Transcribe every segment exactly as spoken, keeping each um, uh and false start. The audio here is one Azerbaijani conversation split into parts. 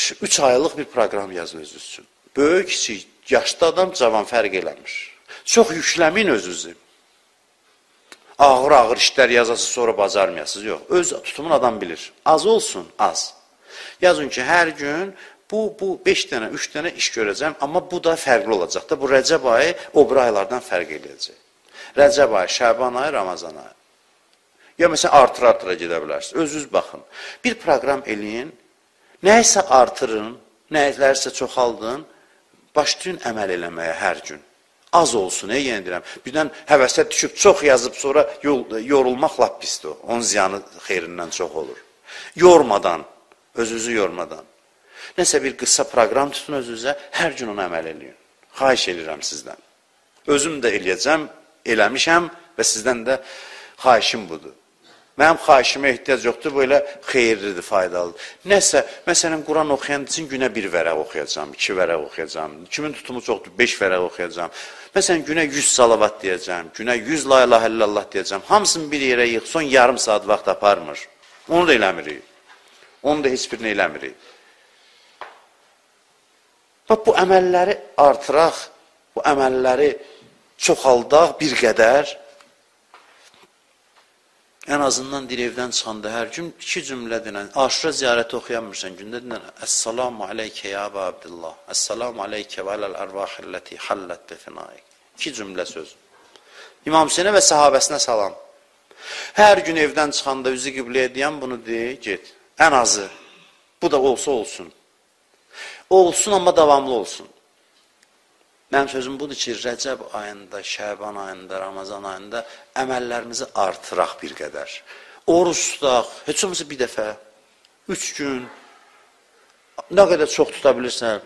üç aylıq bir proqram yazın özünüz üçün. Böyük, kiçik, yaşlı adam, cavan fərq eləmir. Çox yükləmin özünüzü. Ağır-ağır işlər yazası sonra bacarmayasınız. Yox, öz tutumun adam bilir. Az olsun, az. Yazın ki, hər gün bu, bu beş dənə, üç dənə iş görəcəm, amma bu da fərqli olacaq da. Bu Rəcəb ayı o bir aylardan fərq eləyəcək. Rəcəb ayı, Şəban ayı, Ramazan ayı. Ya məsələn, artıra-artıra gedə bilərsiniz. Özünüz baxın. Bir proqram eləyin, nəysə artırın, nəylərsə çoxaldın, başlayın əməl eləməyə hər gün. Az olsun, ey yenə deyirəm. Birdən həvəsə düşüb, çox yazıb, sonra yorulmaq lap pisdir o. Onun ziyanı xeyrindən çox olur. Yormadan, özünüzü yormadan. Nəsə bir qısa proqram tutun özünüzə, hər gün onu əməl eləyin. Xahiş edirəm sizdən. Özüm də eləyəcəm, eləmişəm və sizdən də xahişim budur. Mənim xahişimə ehtiyac yoxdur, böyle xeyirlidir, faydalıdır. Nəsə, məsələn, Quran oxuyan üçün günə bir vərəq oxuyacam, iki vərəq oxuyacam, kimin tutumu çoxdur, beş vərəq oxuyacam. Məsələn, günə yüz salavat deyəcəm, günə yüz la ilahe illallah deyəcəm. Hamısını bir yerə yığ, son yarım saat vaxt aparmır. Onu da eləmirik. Onu da heç birini eləmirik. Bax, bu əməlləri artıraq, bu əməlləri çoxaldaq bir qədər. Ən azından bir evdən çıxanda hər gün iki cümlə dinən, aşura ziyarəti oxuyanmırsan, gündə dinən, Əssalamu aleykə ya Əbə Abdillah, Əssalamu aleykə və aləl ərvahilləti hallət befinayik. İki cümlə söz. İmam Hüseynə və səhabəsinə salam. Hər gün evdən çıxanda üzü qibləyə deyən bunu deyək, get. Ən azı, bu da olsa olsun. Olsun, amma davamlı olsun. Mənim sözüm budur ki, Rəcəb ayında, Şəban ayında, Ramazan ayında əməllərimizi artıraq bir qədər. Oruç tutaq, heç olmasa bir dəfə, üç gün, nə qədər çox tuta bilirsən.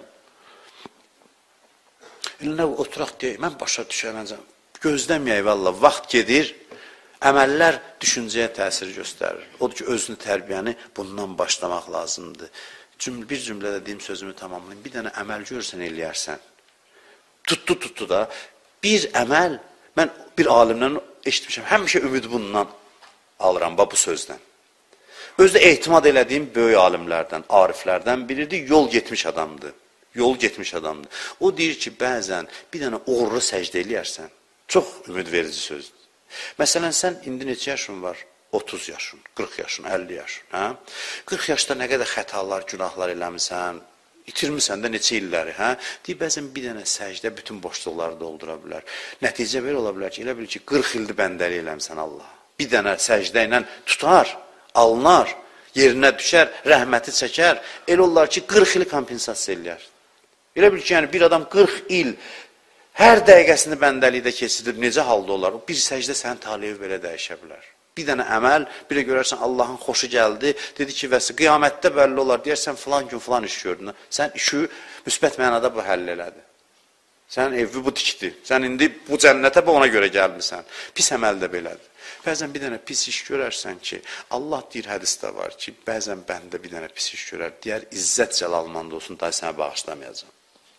Elinə oturaq deyək, mən başa düşənəcəm. Gözləməyək, valla, vaxt gedir, əməllər düşüncəyə təsir göstərir. Odur ki, özünü tərbiyəni bundan başlamaq lazımdır. Bir cümlədə deyim sözümü tamamlayayım, bir dənə əməl görürsən, eləyərsən. Tutdu, tutdu da, bir əməl, mən bir alimdən eşitmişəm, həmişə ümid bundan alıram, bu sözdən. Özdə ehtimad elədiyim böyük alimlərdən, ariflərdən biridir, yol getmiş adamdır. Yol getmiş adamdır. O deyir ki, bəzən bir dənə uğurlu səcdə eləyərsən, çox ümid verici sözdür. Məsələn, sən indi neçə yaşın var? otuz yaşın, qırx yaşın, əlli yaşın. Hə? qırx yaşda nə qədər xətalar, günahlar eləmirsən, itirmirsən də neçə illəri, hə? Deyir, bəzən bir dənə səcdə bütün boşluqları doldura bilər. Nəticə belə ola bilər ki, elə bil ki, qırx ildir bəndəli eləmsən Allah. Bir dənə səcdə ilə tutar, alınar, yerinə düşər, rəhməti çəkər. Elə olar ki, qırx ili kompensasiya eləyər. Elə bil ki, yəni, bir adam qırx il hər dəqiqəsini bəndəlikdə keçirir, necə halda olar? Bir səcdə sənin taleyi belə dəyişə bilər. Bir dənə əməl, bir də görərsən Allahın xoşu gəldi, dedi ki, vəsi, qiyamətdə bəlli olar, deyərsən, filan gün filan iş gördün. Sən işi müsbət mənada bu həll elədi. Sən evi bu tikdi. Sən indi bu cənnətə bu ona görə gəlmirsən. Pis əməl də belədir. Bəzən bir dənə pis iş görərsən ki, Allah deyir, hədisdə var ki, bəzən bəndə bir dənə pis iş görər, deyər, İzzət Cəlalmanda olsun, da sənə bağışlamayacam.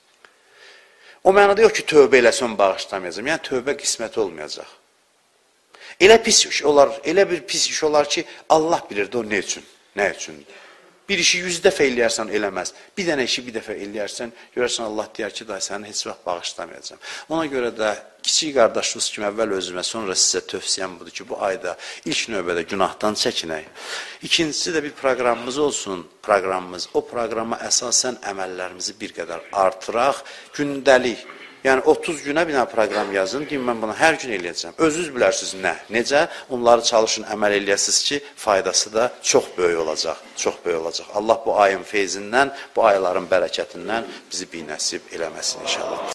O mənada yox ki, tövbə eləsən bağışlamayacam. Yəni, tövbə qismət olmayacaq. Elə pis iş olar, elə bir pis iş olar ki, Allah bilirdi o nə üçün, nə üçündür. Bir işi yüz dəfə eləyərsən, eləməz. Bir dənə işi bir dəfə eləyərsən, görərsən Allah deyər ki, da səni heç vaxt bağışlamayacam. Ona görə də kiçik qardaşınız kimi əvvəl özümə, sonra sizə tövsiyəm budur ki, bu ayda ilk növbədə günahdan çəkinək. İkincisi də bir proqramımız olsun, proqramımız. O proqrama əsasən əməllərimizi bir qədər artıraq, gündəlik. Yəni, otuz günə bir proqram yazın, deyim, mən bunu hər gün eləyəcəm. Özünüz bilərsiniz nə, necə, onları çalışın, əməl eləyəsiniz ki, faydası da çox böyük olacaq, çox böyük olacaq. Allah bu ayın feyzindən, bu ayların bərəkətindən bizi binəsib eləməsin inşallah.